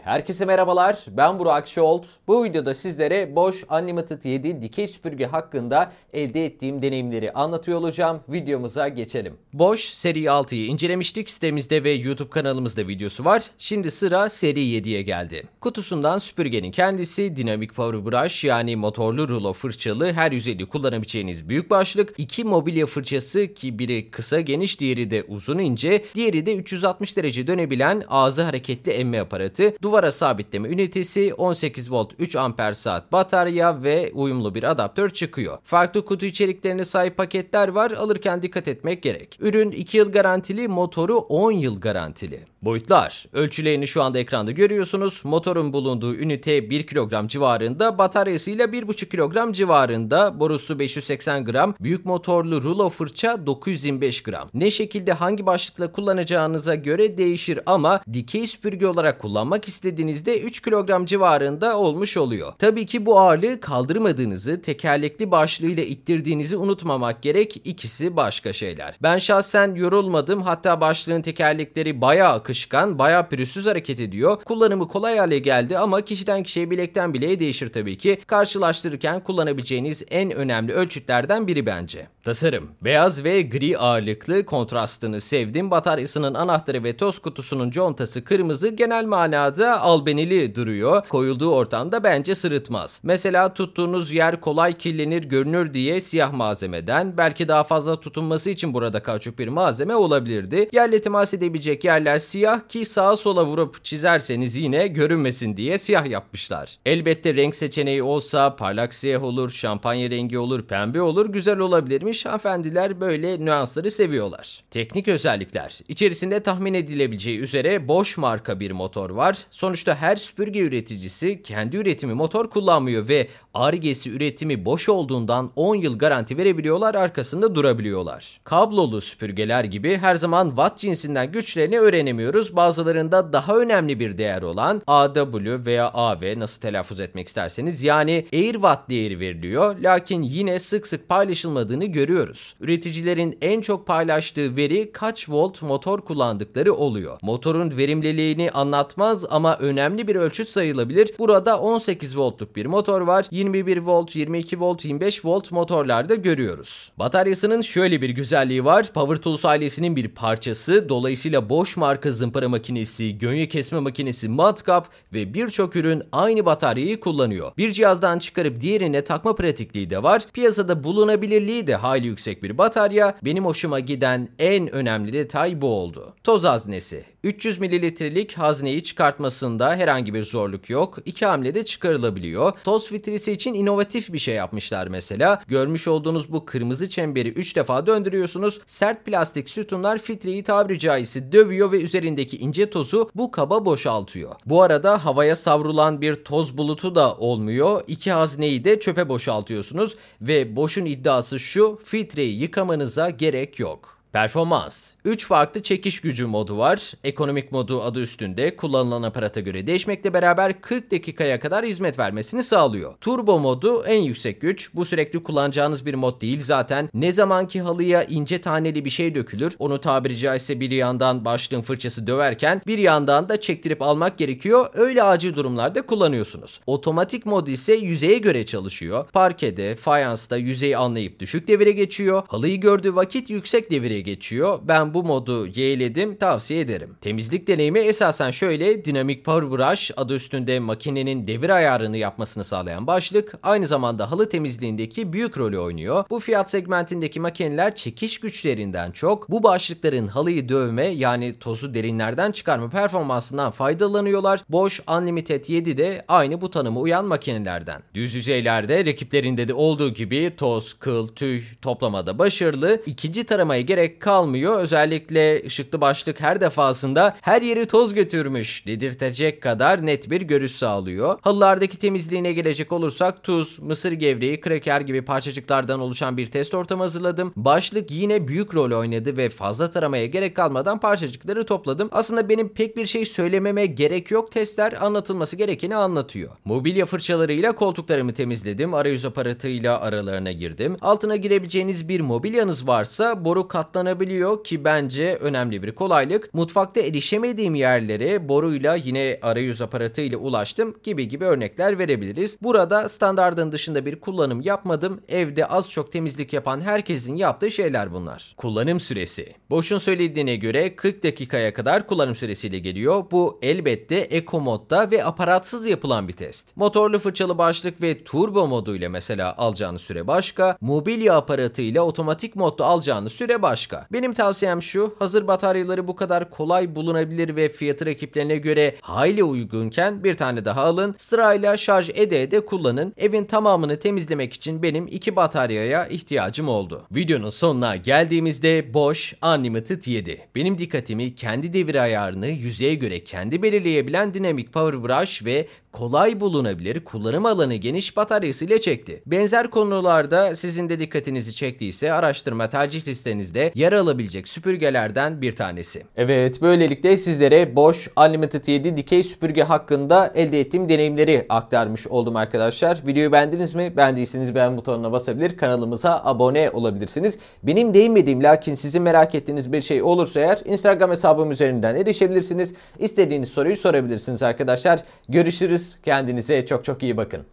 Herkese merhabalar, ben Burak Şolt. Bu videoda sizlere Bosch Unlimited 7 dikey süpürge hakkında elde ettiğim deneyimleri anlatıyor olacağım. Videomuza geçelim. Bosch seri 6'yı incelemiştik. Sitemizde ve YouTube kanalımızda videosu var. Şimdi sıra seri 7'ye geldi. Kutusundan süpürgenin kendisi, Dynamic Power Brush yani motorlu rulo fırçalı her yüzeyde kullanabileceğiniz büyük başlık, iki mobilya fırçası ki biri kısa geniş diğeri de uzun ince, diğeri de 360 derece dönebilen ağzı hareketli emme aparatı, duvara sabitleme ünitesi, 18 volt 3 amper saat batarya ve uyumlu bir adaptör çıkıyor. Farklı kutu içeriklerine sahip paketler var, alırken dikkat etmek gerek. Ürün 2 yıl garantili, motoru 10 yıl garantili. Boyutlar. Ölçülerini şu anda ekranda görüyorsunuz. Motorun bulunduğu ünite 1 kilogram civarında, bataryasıyla 1,5 kilogram civarında, borusu 580 gram, büyük motorlu rulo fırça 925 gram. Ne şekilde hangi başlıkla kullanacağınıza göre değişir ama dikey süpürge olarak kullanmak istediğinizde 3 kilogram civarında olmuş oluyor. Tabii ki bu ağırlığı kaldırmadığınızı, tekerlekli başlığıyla ittirdiğinizi unutmamak gerek. İkisi başka şeyler. Ben şahsen yorulmadım. Hatta başlığın tekerlekleri bayağı akışkan, bayağı pürüzsüz hareket ediyor. Kullanımı kolay hale geldi ama kişiden kişiye, bilekten bileğe değişir tabii ki. Karşılaştırırken kullanabileceğiniz en önemli ölçütlerden biri bence. Tasarım. Beyaz ve gri ağırlıklı, kontrastını sevdim. Bataryasının anahtarı ve toz kutusunun contası kırmızı, genel manada albenili duruyor. Koyulduğu ortamda bence sırıtmaz. Mesela tuttuğunuz yer kolay kirlenir görünür diye siyah malzemeden, belki daha fazla tutunması için burada kauçuk bir malzeme olabilirdi. Yerle temas edebilecek yerler siyah ki sağa sola vurup çizerseniz yine görünmesin diye siyah yapmışlar. Elbette renk seçeneği olsa parlak siyah olur, şampanya rengi olur, pembe olur, güzel olabilirmiş. Hanımefendiler böyle nüansları seviyorlar. Teknik özellikler. İçerisinde tahmin edilebileceği üzere Bosch marka bir motor var. Sonuçta her süpürge üreticisi kendi üretimi motor kullanmıyor ve Ar-Ge'si üretimi Bosch olduğundan 10 yıl garanti verebiliyorlar, arkasında durabiliyorlar. Kablolu süpürgeler gibi her zaman watt cinsinden güçlerini öğrenemiyoruz. Bazılarında daha önemli bir değer olan AW veya AV, nasıl telaffuz etmek isterseniz, yani Air Watt değeri veriliyor. Lakin yine sık sık paylaşılmadığını görüyoruz. Üreticilerin en çok paylaştığı veri kaç volt motor kullandıkları oluyor. Motorun verimliliğini anlatmaz ama önemli bir ölçüt sayılabilir. Burada 18 voltluk bir motor var. 21 volt, 22 volt, 25 volt motorlarda görüyoruz. Bataryasının şöyle bir güzelliği var. Power Tools ailesinin bir parçası. Dolayısıyla Bosch marka zımpara makinesi, gönye kesme makinesi, matkap ve birçok ürün aynı bataryayı kullanıyor. Bir cihazdan çıkarıp diğerine takma pratikliği de var. Piyasada bulunabilirliği de hayli yüksek bir batarya. Benim hoşuma giden en önemli detay bu oldu. Toz haznesi. 300 mililitrelik hazneyi çıkartmasında herhangi bir zorluk yok. 2 hamlede çıkarılabiliyor. Toz filtresi için inovatif bir şey yapmışlar mesela. Görmüş olduğunuz bu kırmızı çemberi 3 defa döndürüyorsunuz. Sert plastik sütunlar filtreyi tabiri caizse dövüyor ve üzerindeki ince tozu bu kaba boşaltıyor. Bu arada havaya savrulan bir toz bulutu da olmuyor. 2 hazneyi de çöpe boşaltıyorsunuz ve Bosch'un iddiası şu: filtreyi yıkamanıza gerek yok. Performans. 3 farklı çekiş gücü modu var. Ekonomik modu adı üstünde, kullanılan aparata göre değişmekle beraber 40 dakikaya kadar hizmet vermesini sağlıyor. Turbo modu en yüksek güç. Bu sürekli kullanacağınız bir mod değil zaten. Ne zamanki halıya ince taneli bir şey dökülür, onu tabiri caizse bir yandan başlığın fırçası döverken bir yandan da çektirip almak gerekiyor. Öyle acil durumlarda kullanıyorsunuz. Otomatik mod ise yüzeye göre çalışıyor. Parkede, fayansta yüzeyi anlayıp düşük devire geçiyor. Halıyı gördüğü vakit yüksek devire geçiyor. Ben bu modu yeğledim, tavsiye ederim. Temizlik deneyimi esasen şöyle: Dynamic Power Brush adı üstünde makinenin devir ayarını yapmasını sağlayan başlık, aynı zamanda halı temizliğindeki büyük rolü oynuyor. Bu fiyat segmentindeki makineler çekiş güçlerinden çok bu başlıkların halıyı dövme, yani tozu derinlerden çıkarma performansından faydalanıyorlar. Bosch Unlimited 7 de aynı bu tanıma uyan makinelerden. Düz yüzeylerde rakiplerinde de olduğu gibi toz, kıl, tüy toplamada başarılı. İkinci taramaya gerek kalmıyor. Özellikle ışıklı başlık her defasında her yeri toz götürmüş dedirtecek kadar net bir görüş sağlıyor. Halılardaki temizliğine gelecek olursak tuz, mısır gevreği, kraker gibi parçacıklardan oluşan bir test ortamı hazırladım. Başlık yine büyük rol oynadı ve fazla taramaya gerek kalmadan parçacıkları topladım. Aslında benim pek bir şey söylememe gerek yok. Testler anlatılması gerekeni anlatıyor. Mobilya fırçalarıyla koltuklarımı temizledim. Arayüz aparatıyla aralarına girdim. Altına girebileceğiniz bir mobilyanız varsa boru katlanabilir ıslanabiliyor ki bence önemli bir kolaylık. Mutfakta erişemediğim yerlere boruyla yine arayüz aparatıyla ulaştım gibi örnekler verebiliriz. Burada standardın dışında bir kullanım yapmadım. Evde az çok temizlik yapan herkesin yaptığı şeyler bunlar. Kullanım süresi. Bosch'un söylediğine göre 40 dakikaya kadar kullanım süresiyle geliyor. Bu elbette Eco modda ve aparatsız yapılan bir test. Motorlu fırçalı başlık ve turbo moduyla mesela alacağınız süre başka. Mobilya aparatıyla otomatik modda alacağınız süre başka. Benim tavsiyem şu: hazır bataryaları bu kadar kolay bulunabilir ve fiyatı rakiplerine göre hayli uygunken bir tane daha alın. Sırayla şarj ede kullanın. Evin tamamını temizlemek için benim 2 bataryaya ihtiyacım oldu. Videonun sonuna geldiğimizde Bosch Unlimited 7. Benim dikkatimi kendi devir ayarını yüzeye göre kendi belirleyebilen dinamik power brush ve kolay bulunabilir, kullanım alanı geniş bataryasıyla çekti. Benzer konularda sizin de dikkatinizi çektiyse araştırma tercih listenizde yer alabilecek süpürgelerden bir tanesi. Evet, böylelikle sizlere Bosch Unlimited 7 dikey süpürge hakkında elde ettiğim deneyimleri aktarmış oldum arkadaşlar. Videoyu beğendiniz mi? Beğendiyseniz beğen butonuna basabilir, kanalımıza abone olabilirsiniz. Benim değinmediğim lakin sizin merak ettiğiniz bir şey olursa eğer Instagram hesabım üzerinden erişebilirsiniz. İstediğiniz soruyu sorabilirsiniz arkadaşlar. Görüşürüz. Kendinize çok iyi bakın.